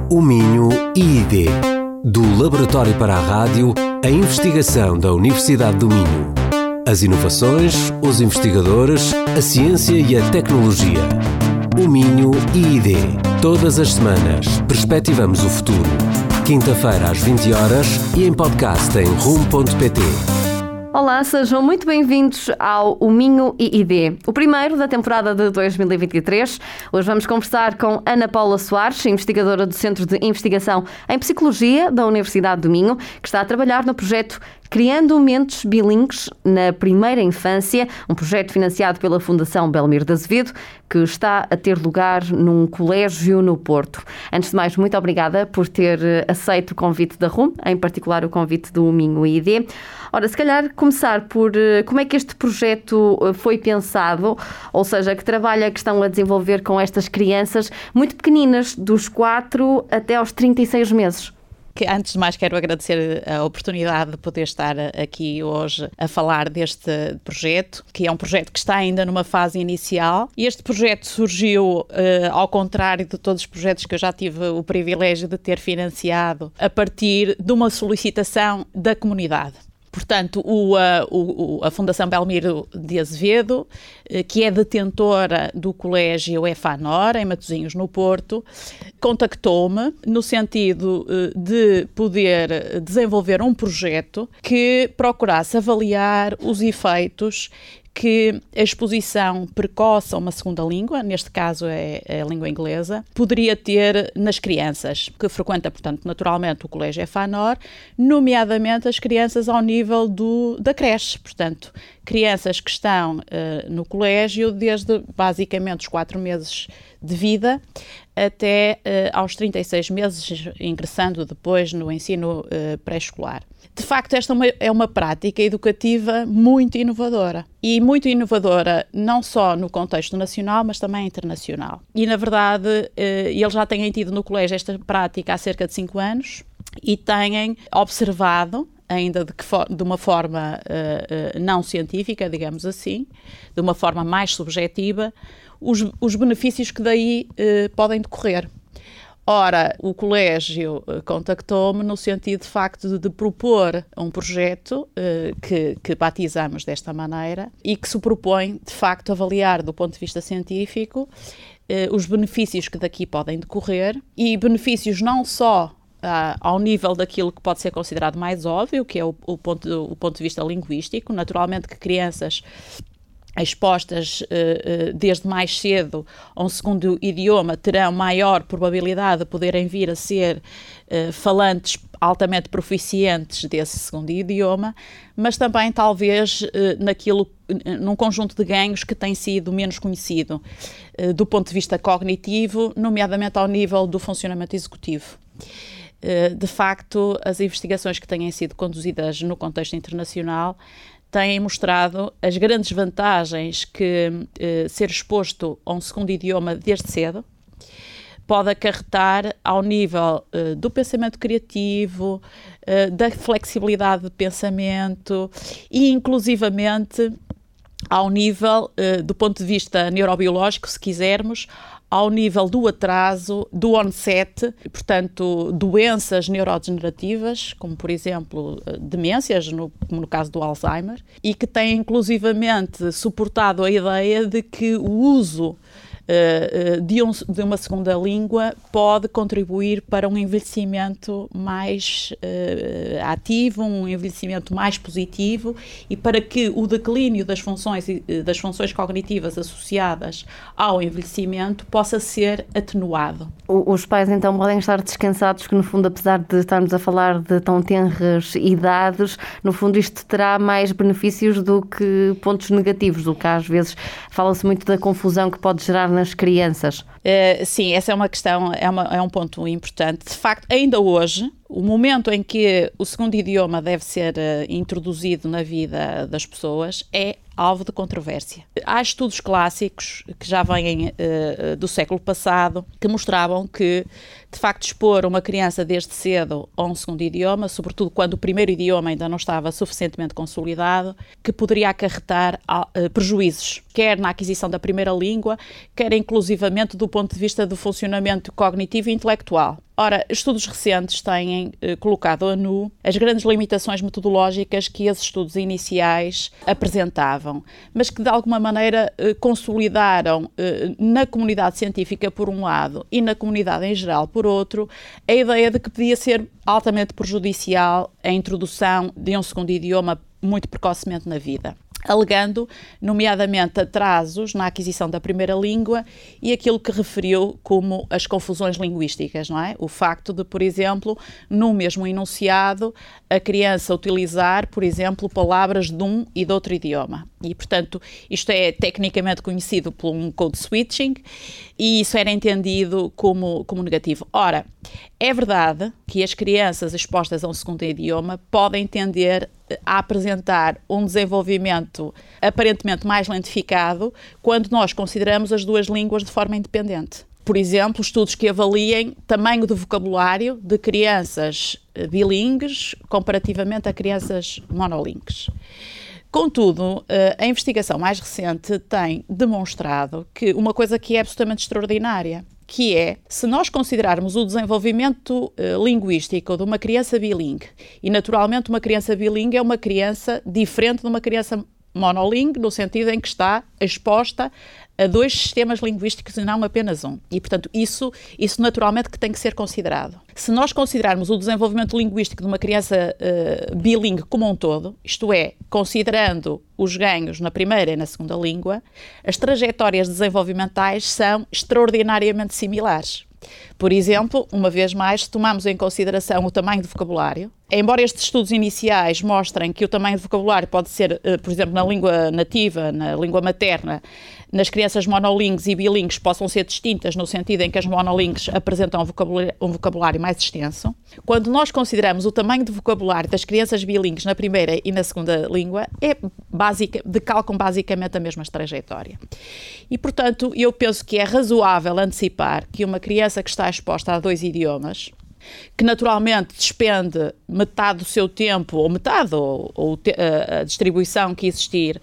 O Minho IID. Do Laboratório para a Rádio, a investigação da Universidade do Minho. As inovações, os investigadores, a ciência e a tecnologia. O Minho IID. Todas as semanas, perspectivamos o futuro. Quinta-feira às 20 horas e em podcast em rum.pt. Olá, sejam muito bem-vindos ao O Minho IID, o primeiro da temporada de 2023. Hoje vamos conversar com Ana Paula Soares, investigadora do Centro de Investigação em Psicologia da Universidade do Minho, que está a trabalhar no projeto Criando Mentes Bilingues na Primeira Infância, um projeto financiado pela Fundação Belmiro de Azevedo, que está a ter lugar num colégio no Porto. Antes de mais, muito obrigada por ter aceito o convite da RUM, em particular o convite do Minho IID. Ora, se calhar começar por como é que este projeto foi pensado, ou seja, que trabalho é que estão a desenvolver com estas crianças muito pequeninas, dos 4 até aos 36 meses. Antes de mais, quero agradecer a oportunidade de poder estar aqui hoje a falar deste projeto, que é um projeto que está ainda numa fase inicial. E este projeto surgiu, ao contrário de todos os projetos que eu já tive o privilégio de ter financiado, a partir de uma solicitação da comunidade. Portanto, a Fundação Belmiro de Azevedo, que é detentora do colégio EFANOR, em Matosinhos, no Porto, contactou-me no sentido de poder desenvolver um projeto que procurasse avaliar os efeitos que a exposição precoce a uma segunda língua, neste caso é a língua inglesa, poderia ter nas crianças, que frequentam, portanto, naturalmente o colégio EFANOR, nomeadamente as crianças ao nível da creche, portanto, crianças que estão no colégio desde basicamente os 4 meses de vida até aos 36 meses, ingressando depois no ensino pré-escolar. De facto, esta é uma prática educativa muito inovadora. E muito inovadora não só no contexto nacional, mas também internacional. E, na verdade, eles já têm tido no colégio esta prática há cerca de 5 anos e têm observado, ainda de uma forma não científica, digamos assim, de uma forma mais subjetiva, os benefícios que daí podem decorrer. Ora, o colégio contactou-me no sentido, de facto, de propor um projeto que batizamos desta maneira e que se propõe, de facto, avaliar do ponto de vista científico os benefícios que daqui podem decorrer e benefícios não só ao nível daquilo que pode ser considerado mais óbvio, que é o ponto de vista linguístico. Naturalmente que crianças expostas desde mais cedo a um segundo idioma terão maior probabilidade de poderem vir a ser falantes altamente proficientes desse segundo idioma, mas também talvez num conjunto de ganhos que tem sido menos conhecido do ponto de vista cognitivo, nomeadamente ao nível do funcionamento executivo. De facto, as investigações que têm sido conduzidas no contexto internacional têm mostrado as grandes vantagens que ser exposto a um segundo idioma desde cedo pode acarretar ao nível do pensamento criativo, da flexibilidade de pensamento e, inclusivamente, ao nível, do ponto de vista neurobiológico, se quisermos, ao nível do atraso, do onset, portanto, doenças neurodegenerativas, como, por exemplo, demências, como no caso do Alzheimer, e que tem, inclusivamente, suportado a ideia de que o uso de uma segunda língua pode contribuir para um envelhecimento mais ativo, um envelhecimento mais positivo e para que o declínio das funções cognitivas associadas ao envelhecimento possa ser atenuado. Os pais então podem estar descansados que, no fundo, apesar de estarmos a falar de tão tenras idades, no fundo isto terá mais benefícios do que pontos negativos, do que às vezes fala-se muito da confusão que pode gerar nas crianças. Sim, essa é uma questão, é um ponto importante. De facto, ainda hoje, o momento em que o segundo idioma deve ser introduzido na vida das pessoas é alvo de controvérsia. Há estudos clássicos que já vêm do século passado que mostravam que, de facto, expor uma criança desde cedo a um segundo idioma, sobretudo quando o primeiro idioma ainda não estava suficientemente consolidado, que poderia acarretar prejuízos, quer na aquisição da primeira língua, quer inclusivamente do ponto de vista do funcionamento cognitivo e intelectual. Ora, estudos recentes têm colocado a nu as grandes limitações metodológicas que esses estudos iniciais apresentavam, mas que de alguma maneira consolidaram na comunidade científica por um lado e na comunidade em geral por outro, a ideia de que podia ser altamente prejudicial a introdução de um segundo idioma muito precocemente na vida, alegando, nomeadamente, atrasos na aquisição da primeira língua e aquilo que referiu como as confusões linguísticas, não é? O facto de, por exemplo, no mesmo enunciado, a criança utilizar, por exemplo, palavras de um e de outro idioma. E, portanto, isto é tecnicamente conhecido por um code switching e isso era entendido como negativo. Ora, é verdade que as crianças expostas a um segundo idioma podem tender a apresentar um desenvolvimento aparentemente mais lentificado quando nós consideramos as duas línguas de forma independente. Por exemplo, estudos que avaliem tamanho do vocabulário de crianças bilíngues comparativamente a crianças monolíngues. Contudo, a investigação mais recente tem demonstrado que uma coisa que é absolutamente extraordinária, que é, se nós considerarmos o desenvolvimento linguístico de uma criança bilíngue, e naturalmente uma criança bilíngue é uma criança diferente de uma criança monolíngue, no sentido em que está exposta a dois sistemas linguísticos e não apenas um. E, portanto, isso naturalmente que tem que ser considerado. Se nós considerarmos o desenvolvimento linguístico de uma criança bilíngue como um todo, isto é, considerando os ganhos na primeira e na segunda língua, as trajetórias desenvolvimentais são extraordinariamente similares. Por exemplo, uma vez mais, se tomarmos em consideração o tamanho do vocabulário, embora estes estudos iniciais mostrem que o tamanho do vocabulário pode ser, por exemplo, na língua nativa, na língua materna, nas crianças monolíngues e bilíngues possam ser distintas no sentido em que as monolíngues apresentam um vocabulário mais extenso, quando nós consideramos o tamanho do vocabulário das crianças bilíngues na primeira e na segunda língua, decalcam basicamente a mesma trajetória. E, portanto, eu penso que é razoável antecipar que uma criança que está exposta a dois idiomas, que naturalmente despende metade do seu tempo, ou metade, ou a distribuição que existir,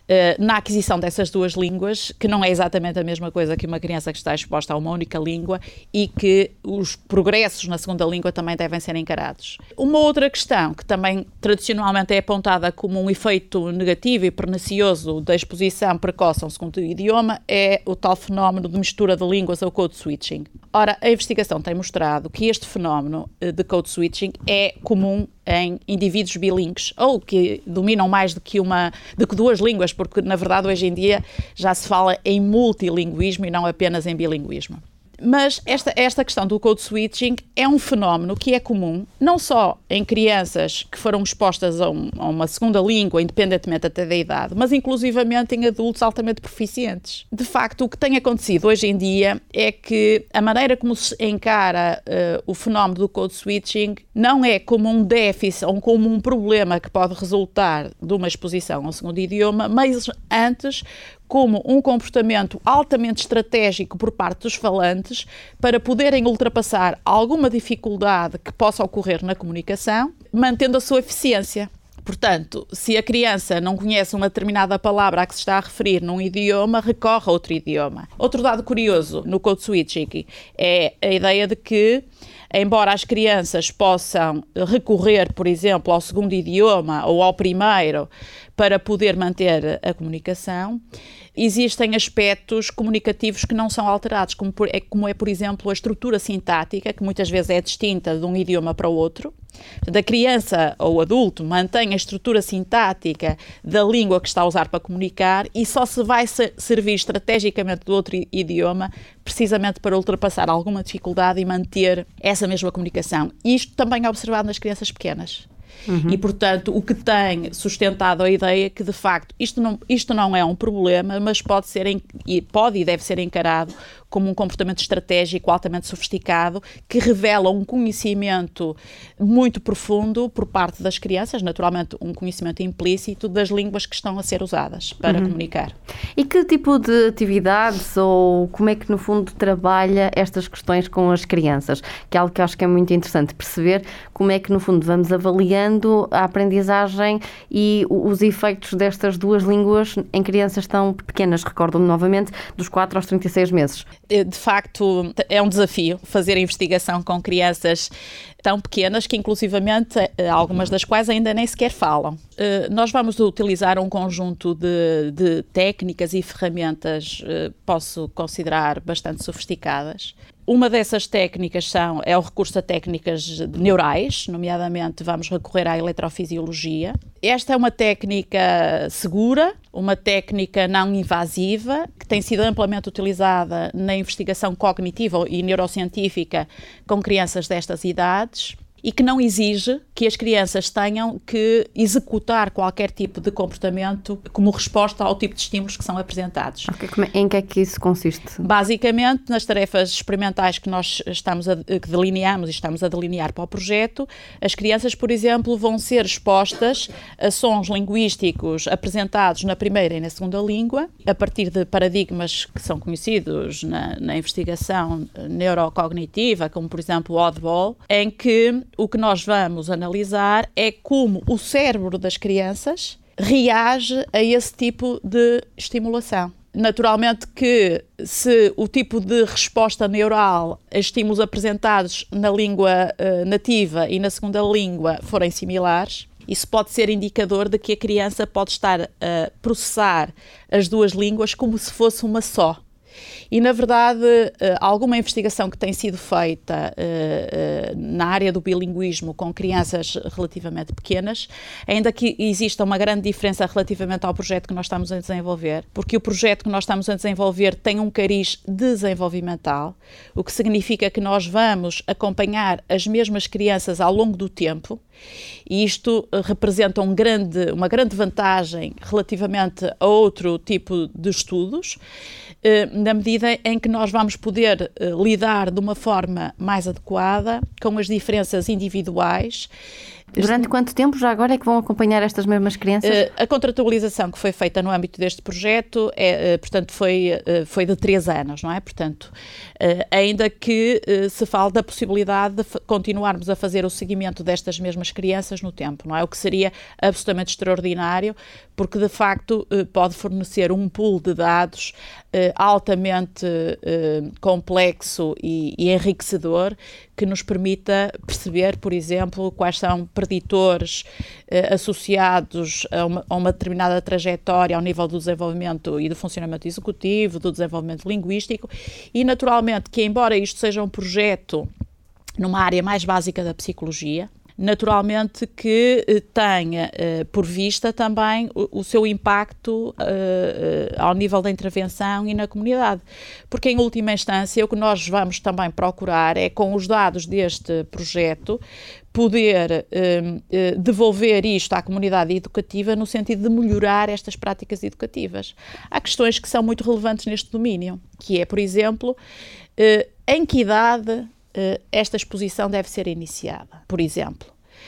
na aquisição dessas duas línguas, que não é exatamente a mesma coisa que uma criança que está exposta a uma única língua e que os progressos na segunda língua também devem ser encarados. Uma outra questão que também tradicionalmente é apontada como um efeito negativo e pernicioso da exposição precoce a um segundo idioma é o tal fenómeno de mistura de línguas ou code switching. Ora, a investigação tem mostrado que este fenómeno de code switching é comum em indivíduos bilíngues ou que dominam mais do que duas línguas, porque na verdade hoje em dia já se fala em multilinguismo e não apenas em bilinguismo. Mas esta questão do code switching é um fenómeno que é comum não só em crianças que foram expostas a uma segunda língua, independentemente até da idade, mas inclusivamente em adultos altamente proficientes. De facto, o que tem acontecido hoje em dia é que a maneira como se encara o fenómeno do code switching não é como um déficit ou como um problema que pode resultar de uma exposição a um segundo idioma, mas antes como um comportamento altamente estratégico por parte dos falantes para poderem ultrapassar alguma dificuldade que possa ocorrer na comunicação, mantendo a sua eficiência. Portanto, se a criança não conhece uma determinada palavra a que se está a referir num idioma, recorre a outro idioma. Outro dado curioso no code switching é a ideia de que, embora as crianças possam recorrer, por exemplo, ao segundo idioma ou ao primeiro para poder manter a comunicação, existem aspectos comunicativos que não são alterados, como é, por exemplo, a estrutura sintática, que muitas vezes é distinta de um idioma para o outro. Portanto, a criança ou o adulto mantém a estrutura sintática da língua que está a usar para comunicar e só se vai servir estrategicamente do outro idioma precisamente para ultrapassar alguma dificuldade e manter essa mesma comunicação. Isto também é observado nas crianças pequenas. E, portanto, o que tem sustentado a ideia que, de facto, isto não é um problema, mas pode e deve ser encarado como um comportamento estratégico altamente sofisticado que revela um conhecimento muito profundo por parte das crianças, naturalmente um conhecimento implícito das línguas que estão a ser usadas para comunicar. E que tipo de atividades ou como é que no fundo trabalha estas questões com as crianças? Que é algo que eu acho que é muito interessante perceber como é que no fundo vamos avaliando a aprendizagem e os efeitos destas duas línguas em crianças tão pequenas, recordo-me novamente, dos 4 aos 36 meses. De facto, é um desafio fazer investigação com crianças tão pequenas que, inclusivamente, algumas das quais ainda nem sequer falam. Nós vamos utilizar um conjunto de técnicas e ferramentas, posso considerar, bastante sofisticadas. Uma dessas técnicas é o recurso a técnicas neurais, nomeadamente vamos recorrer à eletrofisiologia. Esta é uma técnica segura, uma técnica não invasiva, que tem sido amplamente utilizada na investigação cognitiva e neurocientífica com crianças destas idades, e que não exige que as crianças tenham que executar qualquer tipo de comportamento como resposta ao tipo de estímulos que são apresentados. Em que é que isso consiste? Basicamente, nas tarefas experimentais que nós que delineamos e estamos a delinear para o projeto, as crianças, por exemplo, vão ser expostas a sons linguísticos apresentados na primeira e na segunda língua, a partir de paradigmas que são conhecidos na investigação neurocognitiva, como, por exemplo, o Oddball, em que o que nós vamos analisar é como o cérebro das crianças reage a esse tipo de estimulação. Naturalmente que se o tipo de resposta neural a estímulos apresentados na língua nativa e na segunda língua forem similares, isso pode ser indicador de que a criança pode estar a processar as duas línguas como se fosse uma só. E, na verdade, alguma investigação que tem sido feita na área do bilinguismo com crianças relativamente pequenas, ainda que exista uma grande diferença relativamente ao projeto que nós estamos a desenvolver, porque o projeto que nós estamos a desenvolver tem um cariz desenvolvimental, o que significa que nós vamos acompanhar as mesmas crianças ao longo do tempo, e isto representa uma grande vantagem relativamente a outro tipo de estudos, na medida em que nós vamos poder lidar de uma forma mais adequada com as diferenças individuais. Durante quanto tempo já agora é que vão acompanhar estas mesmas crianças? A contratualização que foi feita no âmbito deste projeto portanto, foi de 3 anos, não é? Portanto, ainda que se fale da possibilidade de continuarmos a fazer o seguimento destas mesmas crianças no tempo, não é? O que seria absolutamente extraordinário, porque de facto pode fornecer um pool de dados altamente complexo e enriquecedor, que nos permita perceber, por exemplo, quais são preditores associados a uma determinada trajetória ao nível do desenvolvimento e do funcionamento executivo, do desenvolvimento linguístico, e naturalmente que, embora isto seja um projeto numa área mais básica da psicologia, naturalmente que tenha por vista também o seu impacto ao nível da intervenção e na comunidade. Porque, em última instância, o que nós vamos também procurar é, com os dados deste projeto, poder devolver isto à comunidade educativa no sentido de melhorar estas práticas educativas. Há questões que são muito relevantes neste domínio, que é, por exemplo, em que idade esta exposição deve ser iniciada, por exemplo.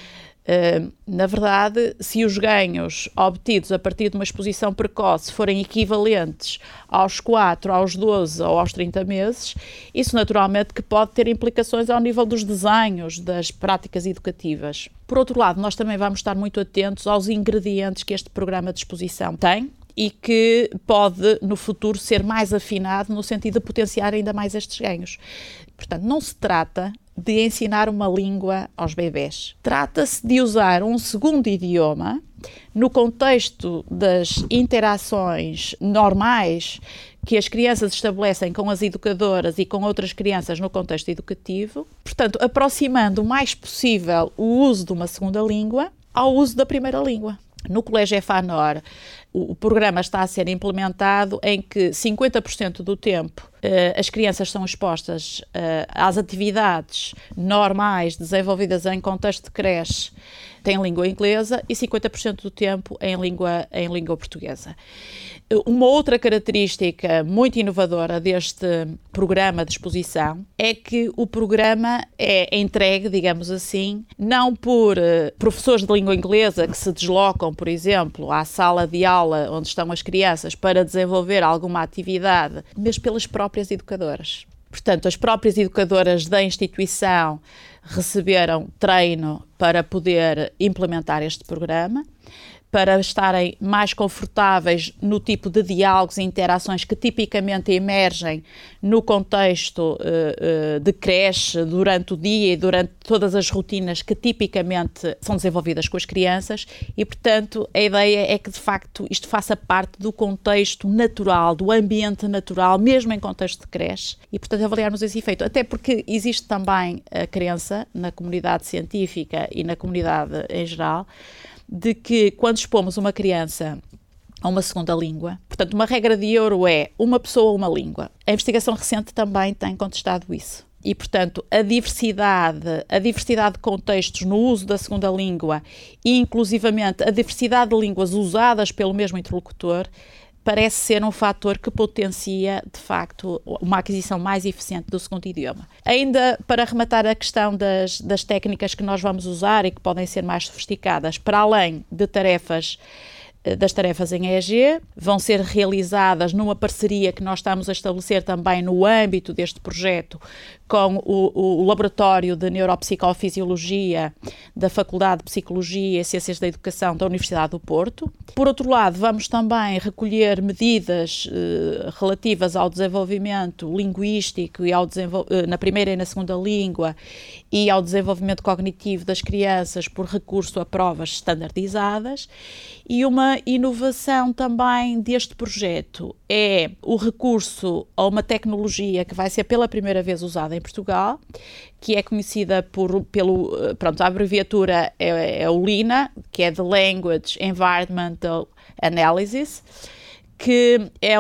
Na verdade, se os ganhos obtidos a partir de uma exposição precoce forem equivalentes aos 4, aos 12 ou aos 30 meses, isso naturalmente que pode ter implicações ao nível dos desenhos das práticas educativas. Por outro lado, nós também vamos estar muito atentos aos ingredientes que este programa de exposição tem e que pode, no futuro, ser mais afinado no sentido de potenciar ainda mais estes ganhos. Portanto, não se trata de ensinar uma língua aos bebés. Trata-se de usar um segundo idioma no contexto das interações normais que as crianças estabelecem com as educadoras e com outras crianças no contexto educativo, portanto, aproximando o mais possível o uso de uma segunda língua ao uso da primeira língua. No Colégio EFANOR, o programa está a ser implementado em que 50% do tempo as crianças são expostas às atividades normais desenvolvidas em contexto de creche em língua inglesa e 50% do tempo em língua portuguesa. Uma outra característica muito inovadora deste programa de exposição é que o programa é entregue, digamos assim, não por professores de língua inglesa que se deslocam, por exemplo, à sala de aula onde estão as crianças para desenvolver alguma atividade, mas pelas próprias educadoras. Portanto, as próprias educadoras da instituição receberam treino para poder implementar este programa, para estarem mais confortáveis no tipo de diálogos e interações que tipicamente emergem no contexto de creche, durante o dia e durante todas as rotinas que tipicamente são desenvolvidas com as crianças e, portanto, a ideia é que, de facto, isto faça parte do contexto natural, do ambiente natural, mesmo em contexto de creche e, portanto, avaliarmos esse efeito. Até porque existe também a crença na comunidade científica e na comunidade em geral de que quando expomos uma criança a uma segunda língua, portanto, uma regra de ouro é uma pessoa, uma língua. A investigação recente também tem contestado isso. E, portanto, a diversidade de contextos no uso da segunda língua e, inclusivamente, a diversidade de línguas usadas pelo mesmo interlocutor parece ser um fator que potencia, de facto, uma aquisição mais eficiente do segundo idioma. Ainda para arrematar a questão das técnicas que nós vamos usar e que podem ser mais sofisticadas, para além de das tarefas em EEG, vão ser realizadas numa parceria que nós estamos a estabelecer também no âmbito deste projeto com o Laboratório de Neuropsicofisiologia da Faculdade de Psicologia e Ciências da Educação da Universidade do Porto. Por outro lado, vamos também recolher medidas relativas ao desenvolvimento linguístico e na primeira e na segunda língua e ao desenvolvimento cognitivo das crianças por recurso a provas standardizadas. E uma inovação também deste projeto é o recurso a uma tecnologia que vai ser pela primeira vez usada em Portugal, que é conhecida a abreviatura é o LINA, que é The Language Environmental Analysis, que é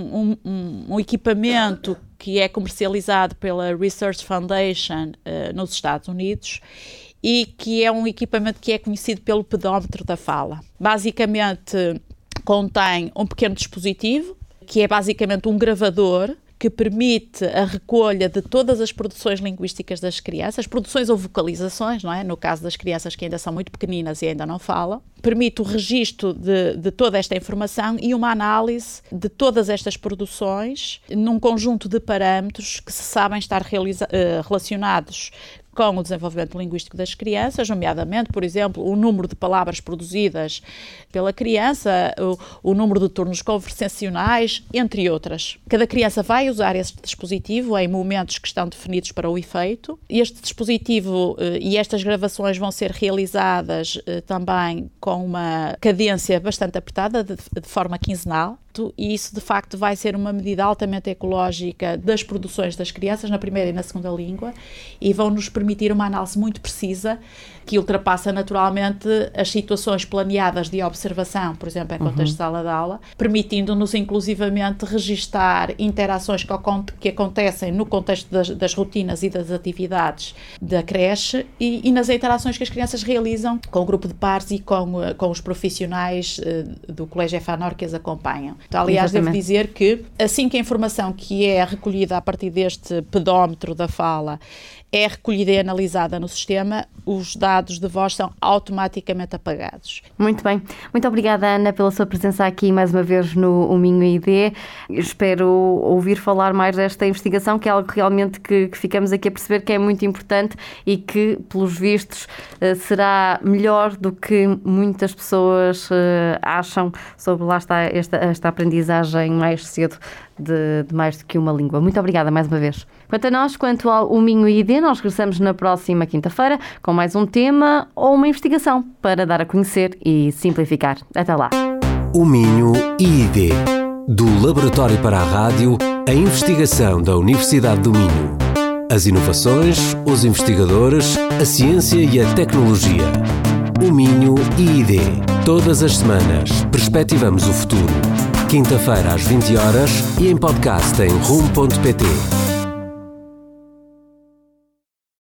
um equipamento que é comercializado pela Research Foundation nos Estados Unidos e que é um equipamento que é conhecido pelo pedómetro da fala. Basicamente contém um pequeno dispositivo, que é basicamente um gravador, que permite a recolha de todas as produções linguísticas das crianças, produções ou vocalizações, não é? No caso das crianças que ainda são muito pequeninas e ainda não falam, permite o registro de toda esta informação e uma análise de todas estas produções num conjunto de parâmetros que se sabem estar relacionados com o desenvolvimento linguístico das crianças, nomeadamente, por exemplo, o número de palavras produzidas pela criança, o número de turnos conversacionais, entre outras. Cada criança vai usar esse dispositivo em momentos que estão definidos para o efeito. Este dispositivo e estas gravações vão ser realizadas também com uma cadência bastante apertada, de forma quinzenal. E isso, de facto, vai ser uma medida altamente ecológica das produções das crianças na primeira e na segunda língua e vão nos permitir uma análise muito precisa que ultrapassa naturalmente as situações planeadas de observação, por exemplo, em contexto de sala de aula, permitindo-nos inclusivamente registar interações que acontecem no contexto das rotinas e das atividades da creche e nas interações que as crianças realizam com o grupo de pares e com os profissionais do Colégio EFANOR que as acompanham. Então, aliás, devo dizer que assim que a informação que é recolhida a partir deste pedómetro da fala é recolhida e analisada no sistema, os dados de voz são automaticamente apagados. Muito bem. Muito obrigada, Ana, pela sua presença aqui mais uma vez no Minho ID. Espero ouvir falar mais desta investigação, que é algo realmente que ficamos aqui a perceber que é muito importante e que, pelos vistos, será melhor do que muitas pessoas acham sobre, lá está, esta aprendizagem mais cedo de mais do que uma língua. Muito obrigada mais uma vez. Quanto a nós, quanto ao Minho ID, nós regressamos na próxima quinta-feira com mais um tema ou uma investigação para dar a conhecer e simplificar. Até lá. O Minho ID, do Laboratório para a Rádio, a investigação da Universidade do Minho. As inovações, os investigadores, a ciência e a tecnologia. O Minho ID. Todas as semanas, perspectivamos o futuro. Quinta-feira às 20 horas e em podcast em rum.pt.